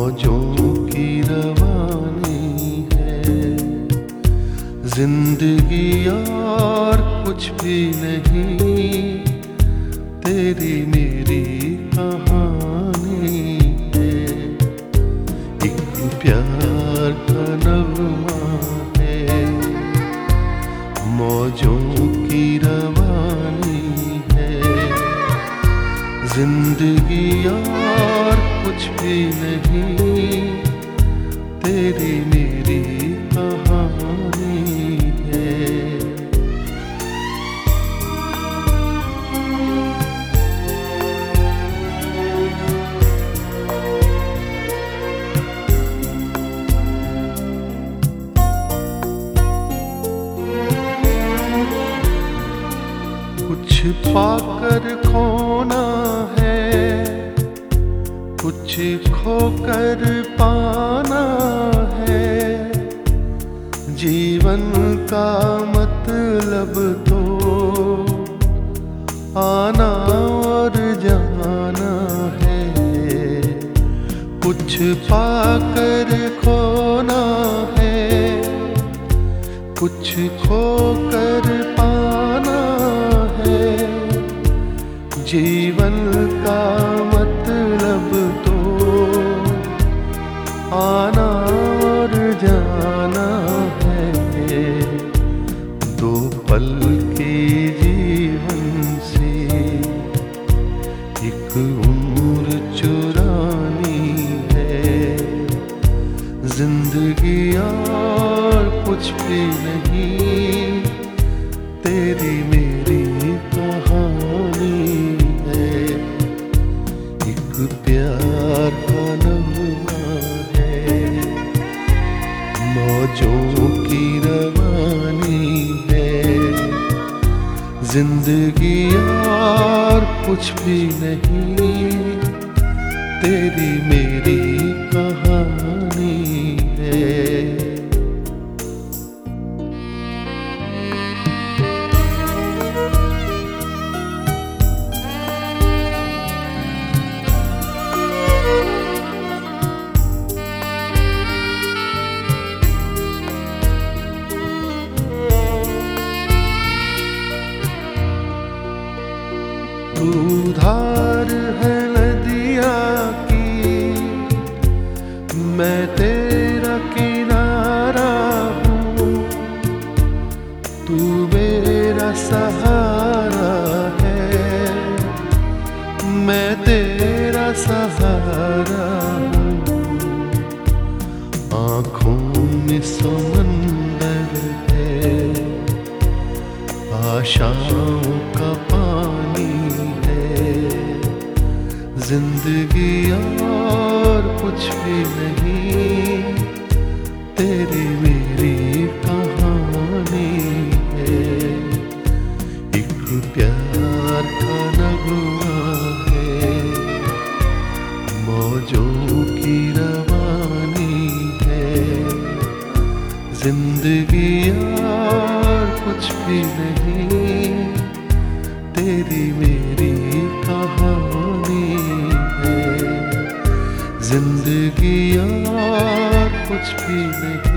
मौजों की रवानी है जिंदगी और कुछ भी नहीं, तेरी मेरी कहानी है। एक प्यार का नगमा है, मौजों की रवानी है जिंदगी और कुछ भी नहीं, तेरी मेरी कहानी है। कुछ पाकर खोना है, कुछ खोकर पाना है, जीवन का मतलब तो आना और जाना है। कुछ पाकर खोना है, कुछ खोकर पाना है, जीवन का मतलब तो आना और जाना है। दो पल के जीवन से एक उम्र चुरानी है, जिंदगी और कुछ भी नहीं, तेरी मेरी कहानी है। एक प्यार का नगमा है, मौजों की रवानी है, जिंदगी और कुछ भी नहीं, तेरी मेरी कहानी है। तू धार है नदिया की, मैं तेरा किनारा हूँ, तू मेरा सहारा है, मैं तेरा सहारा हूँ। आँखों में समंदर है, आशाओं का पानी है, जिंदगी और कुछ भी नहीं, तेरी मेरी कहानी है। एक प्यार का नगमा है, मौजों की रवानी है, जिंदगी और कुछ भी नहीं, तेरी मेरी कहानी है। जिंदगी और कुछ भी नहीं।